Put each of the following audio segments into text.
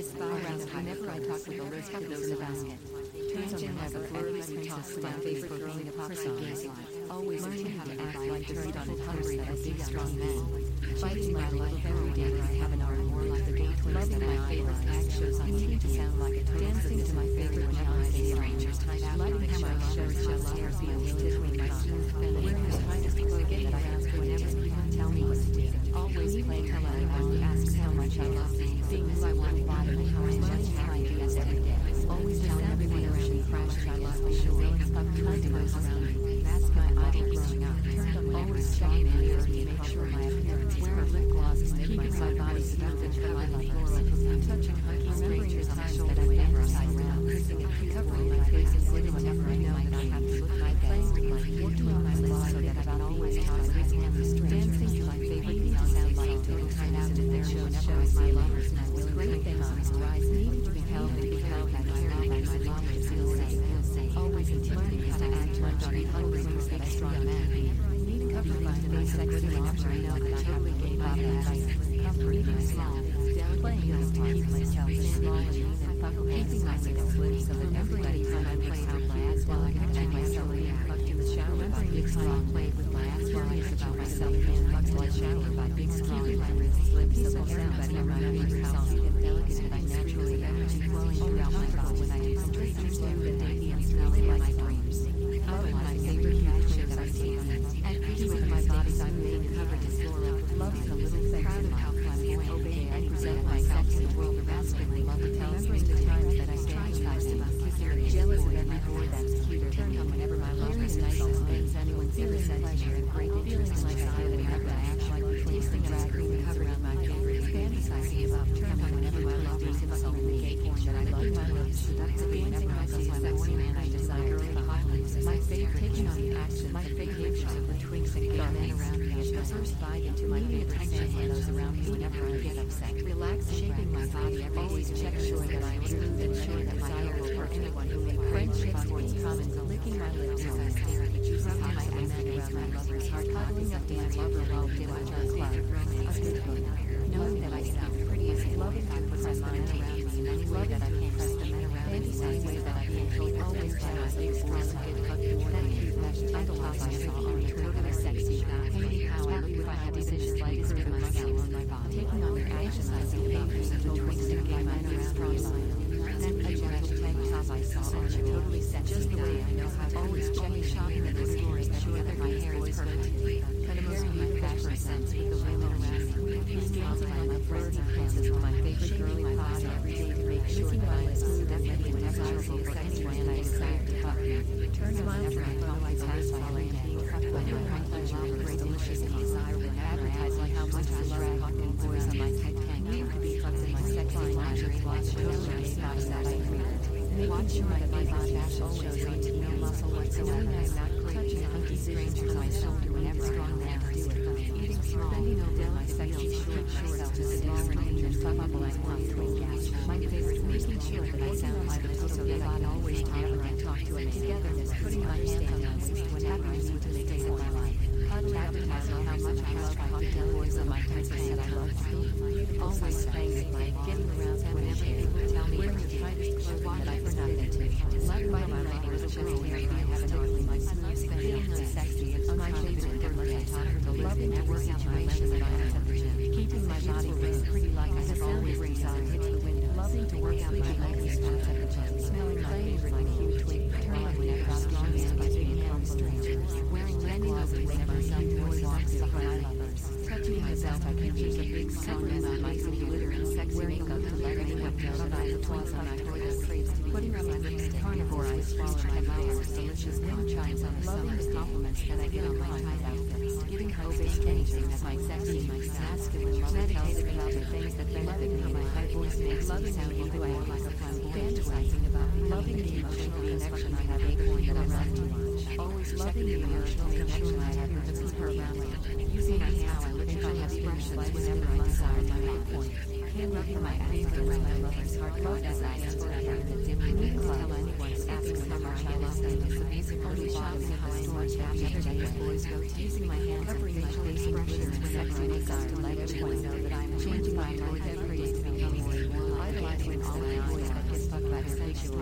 around whenever I talk with Elizabeth to those around me. Turns on whenever everybody talks to my favorite girl in the pop songs. Always learning how to act like the beautiful, hungry, and big, strong man. Fighting my life every day I have an arm more like the gay twins than my favorite act shows on TV to sound like a total dancing to my favorite whenever I see strangers tied out in picture shows just hair being between my smooth feminine wearing the tightest clothing that I ask whenever people tell me what to do. Always playing hello when he asks how much I love being who I want to be and how I judge my ideas every day. Always telling everyone around me crash I love the show. Kind to those around me. That's my idol growing up. Turned on always checking my ears to make sure my appearance is perfect. Lip gloss is keeping my body smooth and for my like floral. Touching hunky strangers on the shoulder whenever I around. Kissing and covering my face and sitting whenever I know that I have to look my best. Working on my lips so that I don't always talk with hands and dancing to my favorite beat sound like doing time out in their show shows my lovers and I will great things on his rise. Needing to be held and that caring and my lovers feel safe. Always learning how to act like on a hungry, big, strong man. Needing covered by the sexy after I know that I totally gave up that I comforting small. Playing nice to keep myself small and lean and puffy. Keeping my six slim so that every time I play out my ass while I catch myself being fucked in the shower by big strong played with my ass curious about myself being fucked in the shower by big strong my wrists slim so that everybody around me is how sweet and delicate and I naturally energy flowing throughout my body when I do straight to slim and baby and smelling my dreams. Oh, and my favorite action that I take and peace with my body I'm being covered in floral. Loving the little things proud of how flamboyant obeying and present myself to the world around me. Love to tell me the times that I strategize about kissing jealous of every boy that's cuter than me whenever my lover is nice and spends anyone's innocent pleasure and great feelings like I have whenever I act like a placing drag queen covered in my favorite fantasizing about turn on whenever my lover is insulting the gay porn that I love my lips seductively whenever I see a sexy man I desire with the highlights. My favorite taking on the action, my favorite pictures of the twinks and gay men around me. I show first bite into my favorite attention for those around me whenever I get upset. Relax, shaping my body. I always check sure that I am smooth and sure that my desire for anyone who may friendship towards comments, licking my lips as I stare at the juicy highs of my around my lover's heart, cuddling up to my lover while we watch our favorite romance movie. Knowing that I sound pretty as loving to press my men around me in any way that I can press the men around me in any way that I can feel always tell us big strong good fucking that cute mesh title top I saw on the totally sexy guy. How I look if I had decisions like this in myself on my body. Taking on the fantasizing about using the twins and gay men around me. Then a gentle tank top I saw on the totally sexy just the way I know how to always checking shopping at the store and sure that my hair is perfect. Cut a very my fashion sense with the women around me. Using my flirty pieces with my favorite girly body every day to make sure that I am smooth and ready whenever I see a sexy man I desire to fuck. Turn whenever I know I pass all day. Whenever I touch my great delicious and desire and advertise like how much I love fucking boys on my tight tank need to be fucked in my sexy lingerie watch totally stops that I agree. Making sure that my body fashion shows on TV muscle whatsoever. I'm not touching hunky strangers on my shoulder whenever strong man do it. Eating small, bending over my sexy short myself to sit down and fuckable as one twin gash. My favorite, making sure that I sound like a so that I can always talk when I talk to a togetherness, putting my hand on my waist whenever I need to stay in my life. Cuddle advertising how much I love cocktail boys on my tight that I love to. Always playing with my getting around whenever people tell me wearing the tightest clothing that I for nothing to. Loved by my lovers just wearing I have an ugly my smooth feeling sexy and my favorite girl I taught her to loving to work out my legs that I have at the gym. Keeping my body pretty like I have always brings out hits the window. Loving to work out my legs at the gym. Smelling my favorite my cute twig. Turning whenever I'm strong man by being from strangers. Wearing lip gloss to make myself more walks of my lovers. Touching myself I can use a big strong man on my glitter and sexy makeup to let anyone know that I am twice on my toilet crates to be putting on my lipstick. Carnivore I swallow my mouth delicious wind chimes on the loving the compliments that I get on my tight outfits. Giving hope is anything that my sexy, my masculine lover tells me about the things that benefit me. My high voice makes loving sounding who I am like a flamboyant. Fantasizing about loving the emotional connection I have acorn that I love to watch. Always loving the emotional connection I have with the people around me. Using my how I look if I have expressions whenever I desire my acorn. Hand rubbing my ass against my lover's heart love as I dance forever in the dim evening club. Tell anyone asking how much I love them is the basic only shopping how I watch happy every day as boys go teasing my hands covering my face and glitter and sexy makeup to let everyone know that I'm changing my life every day to become more and more idolizing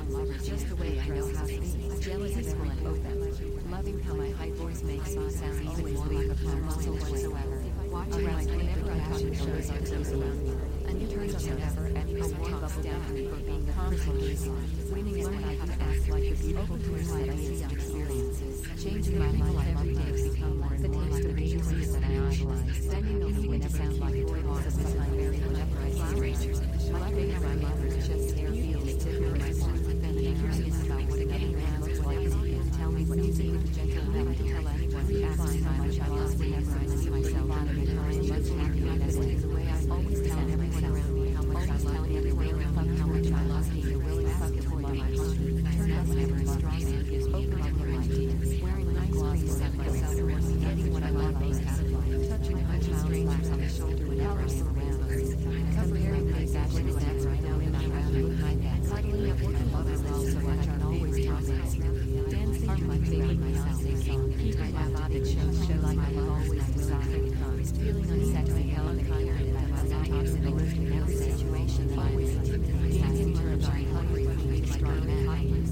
strong lovers just the way I know how to be. Jealous and full and open. Loving how my high voice makes me sound even more like a pure muscle whatsoever. Watching my whenever I talk to shows on those around me. A new turn on never ending talks down to me for being the person winning is what I have to act like the beautiful twins that I see on experiences. Changing my life every day to become more and more like the beauties that I idolize. Bending over whenever I sound like a toy box of my very whenever I see strangers. My favorite my mother's just hair feels to her my son. Feminine curious about what another man looks like. Tell me what you think. Gentle never to tell anyone. Find how much I love whenever I see myself on the time. Much happier than the way I always tell everyone around me how much I love everyone around me how much I love me. You're willing to fuck it for my heart. Turn up whenever a strong man gives open up her ideas. Wearing a nice gloss to set myself getting what I love most out of life. Touching my strangers on the shoulder whenever I'm around. Comparing my fashion with that right now and I'm around with my dad. Cuddling up with my mother so much I'm always dancing. Dancing are my favorite myself. Keeping my body show like I always desired. Feeling unsexy, hella tired, and I'm not toxic in every situation. Always dancing turns on hungry for being a strong man.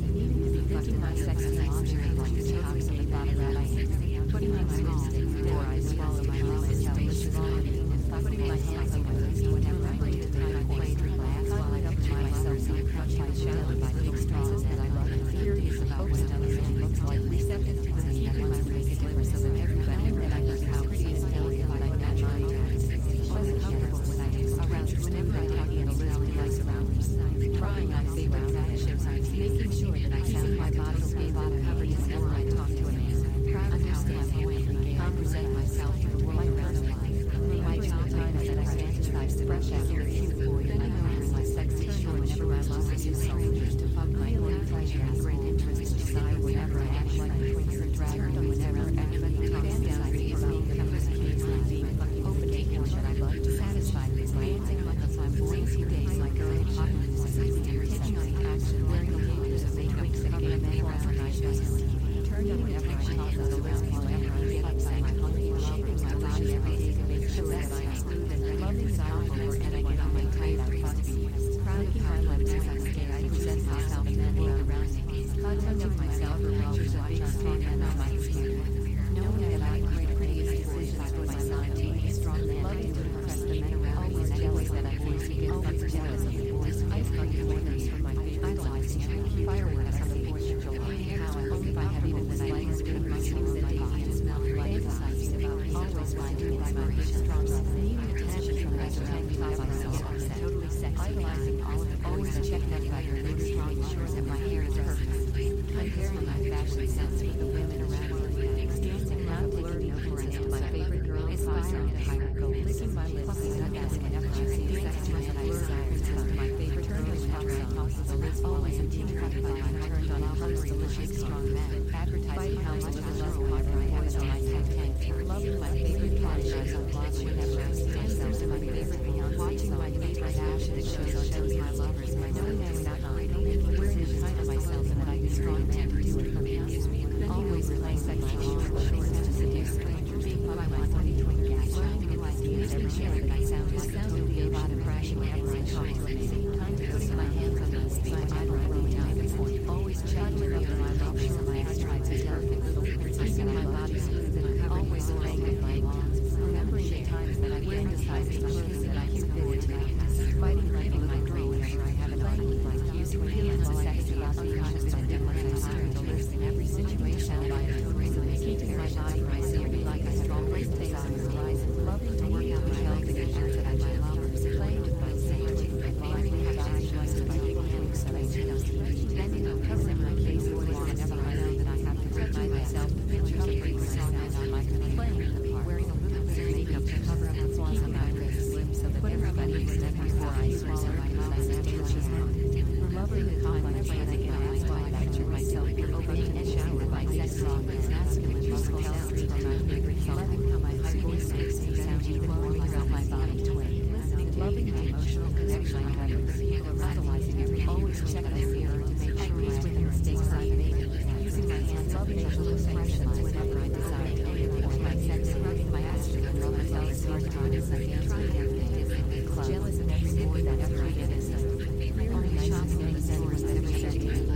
Thinking my sexy lingerie like the tops of the bottom that I hate. Putting my lipstick before I swallow my myself with volume. Putting my hands on my lips whenever I need to time I play through my ass while I up to myself so I crush my shadow by the big straws that I love. Curious about what another man looks like. Receptive to the that wants to make a difference so that everybody that I look how pretty and delicate but I match my eyes. Pleasant comfortable when I do around whenever I talk in a little nice around me. Trying my favorite fashions. Making sure that I sound my body covered before I talk to a man. Proud of how I present myself to the world around me. My child times that I fantasize to brush out your cute boy and I wear my sexy short whenever I love to soldiers to fuck my own pleasure and great interest to decide whenever I act like a twins or drag or whenever everybody talks down to me about becoming a case like being fucking open taking what I love to satisfy me by dancing like a time lazy days like early hot music taking on the action wearing the layers of makeup to cover me around my chest turned on whenever I talk to the list whenever I get upset I'm hungry shaping my body every day to make sure that I am smooth and loving desirable wherever I get on my tight I thought to be proud of my lips as I stay I present myself and then look around me cuddling up myself for pictures of being strong and on my skin knowing that I can make creative decisions for myself and being a strong man loving to impress the men around me always jealous that I face to get always jealous of the boys ice bucket weathers for my idolizing fireworks on the 4th of July how I hope I have even the slightest bit of myself that I can smell like fantasizing about always finding inspiration strong needing attention from others and top myself totally sexy idolizing all of it always checking up by your big strong shores and my hair is perfect comparing my fashion sense with the women around me dancing around blurry chorus to my favorite girl inspiring to hire gold licking my lips plucking up as whenever I see a sexy man I desire to love my favorite girl whenever I talk to the lips always a team cut by my turned on hungry delicious strong men advertising how much I love whenever I have it on my tank loving my favorite shows on blogs whenever I see myself in my favorite Beyonce watching my favorite action shows my lovers my knowing I'm not making wearing the kind of myself and that I can strong man to do it for me always playing sexy shorts to seduce strangers being what I want to be twin gas learning in my schemes every show that I sound to be a lot of crashing whenever I talk to a man time to putting my hands on the speed I really time always checking up my lovers and my strides and delicate little keeping my body smooth and always playing with my lawns remembering the times that I fantasized about clothes that I can fit into my house fighting like a little girl whenever I have it playing with my cues feeling so sexy unconscious and different I'm the list in every situation by a totally keeping my body right seeming like a strong race takes on the rise loving to work out my health against that I love playing with my safety learning how to visualize by taking hands that I see on TV bending over covering my face whenever I know that I have to remind myself to finish covering myself and on my playing the part wearing a little bit of makeup to cover up the flaws on my face so that everybody is there before I swallow my mouth and delicious loving the complex when I get my spine I picture myself opening and shower by sex song and masculine muscle health from my favorite song loving how my high voice makes me sound even more throughout my body twin loving the emotional connection I have with the people idolizing every always check the mirror to make sure with the mistakes I made using my hands loving facial expressions whenever I desire to reinforce my sex rubbing my ass and rubbing my hard time as I dance with everything jealous of every boy that ever I get is only shopping in the stores that ever said to me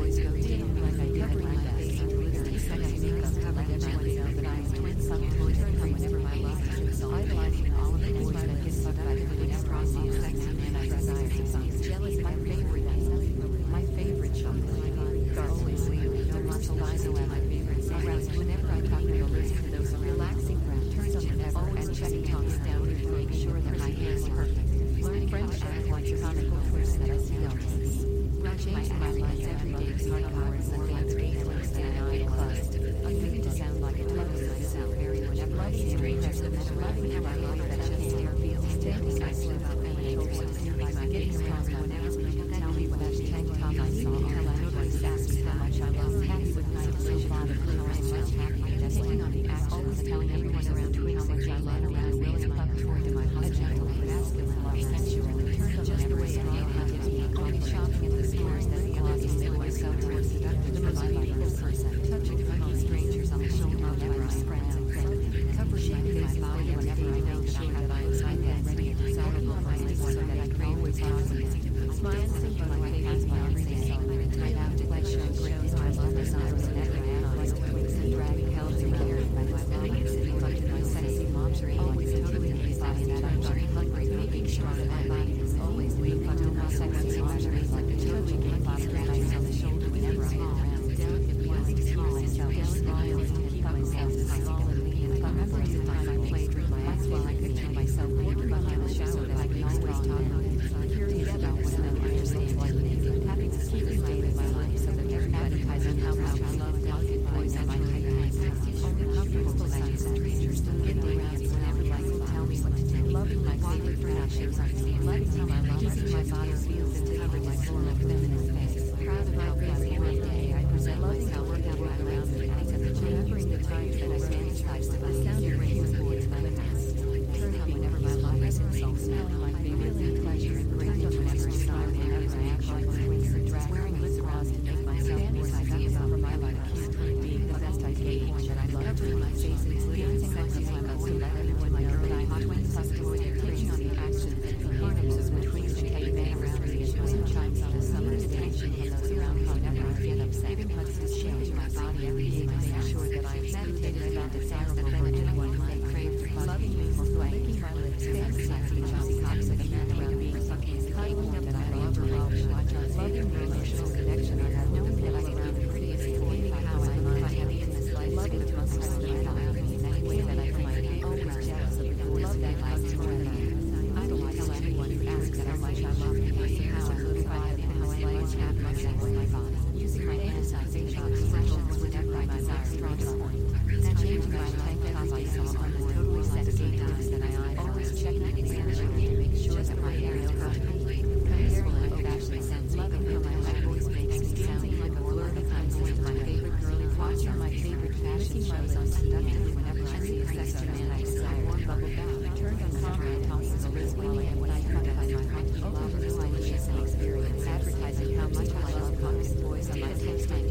formal feminist face. Proud of how every day I present myself without my around me. Remembering the times that I fantasized about sounding keyboards by the past. Turn on whenever my lovers insults me. My favorite pleasure and grateful whenever I start whenever I actually twins and drag. Wearing lip gloss to make myself more sexy for my life. Being the best I gauge that I love to my face and clearing sexy my muscle to let everyone know that I'm hot twins plus to taking on the actions and performances of twins and caveman around me as rain chimes on a summer's day. From those around me whenever I get upset. Giving hugs to shake my body every day to make sure that I am meditating about the sounds that anyone might crave for loving me for licking my lips, fantasizing about the toxic man around being fucking cuddling up that I love her while we watch our loving emotional connection. I have known that I can be the prettiest feeling how I might have in this life. Loving the most around me in any way that I can. Always jealous of the boys that I surround me. I don't tell anyone who asks how much I love me, how I look like, and how I like to have myself in my body. Using my fantasizing expressions whenever I desire strongest point. Then changing my tank top I saw on the totally sexy guys that I always check in the energy to make sure that my hair is perfect. Comparing my old-fashioned sense, loving how my white voice makes me sounding like a blur of times to my favorite girly, watching my favorite fashion shows on TV whenever I see a sexy man I desire. Warm bubble bath, turned on Conrad Thompson's wrist while I cut my heart. Open to this delicious experience, advertising how much I love comic boys on my text and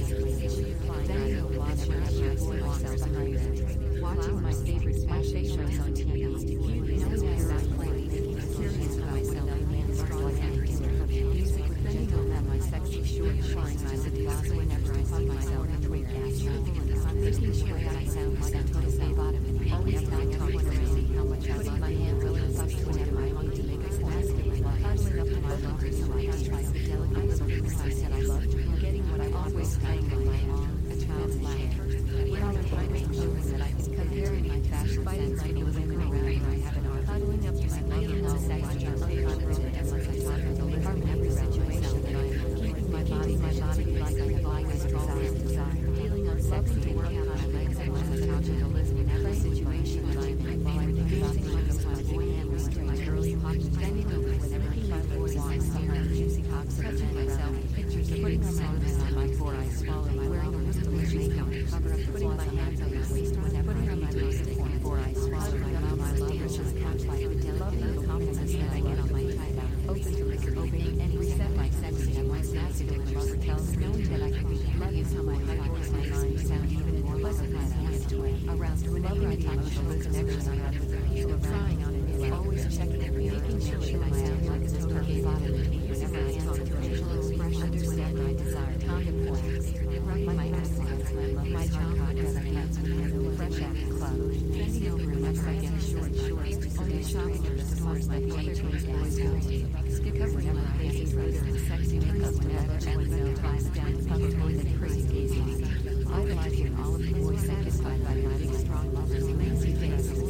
then I will watch whenever I see myself behind them. Watching my favorite fashion shows on TV. Knowing I start playing, making me curious about myself and being strong and music with gentle and my sexy short shines I would lost whenever I see myself in twin gas. I'm making sure that I sound like I'm to say bottom and always telling everyone when I see how much I love my hand really touched whenever I want to make a masculine love. Cuddling up to my lovers so I can try the delicate little things I said I loved. Getting what I always sang in my own, a child's laugh. Without trying to show that I can compare my fashion sense to the women around me. I have an art. Cuddling up to my love sexy and unconfident as I talk in the living room every situation that I am. Keeping my body like I have always desired. Feeling unsexy to work out my legs and on the couch in the living in every situation that I am in. While I think about the times my boy and restrained early hot bending over whenever he my voice I see her juicy cocks touching myself. Pictures of putting cinnamon on my before I swallow my wearing the most delicious makeup to cover up putting my hands on my waist whenever I need to taste it before I swallow my mouth. My delicious couch like the delicate compliments that I get on my tight out. Open to liquor, opening and reset my sexy and my sassy with lover tells knowing that I can be love is how my high voice my mind sound even more pleasant than I used to it. Aroused whenever I touch emotional connection I have with the people crying on it. Always checking and making sure that I sound like a total bottom whenever I talk to facial expressions whenever I desire content points. Rubbing my ass lines, my chocolate as I dance whenever fresh out of club. Bending over whenever I get short shorts. Only shopping in the stores like the other twins boys go to. Skip whenever I face glitter and sexy makeup whenever and no ties down publicly that crazy gazing. Idolizing all of the boys satisfied by my big strong lovers, lazy faces.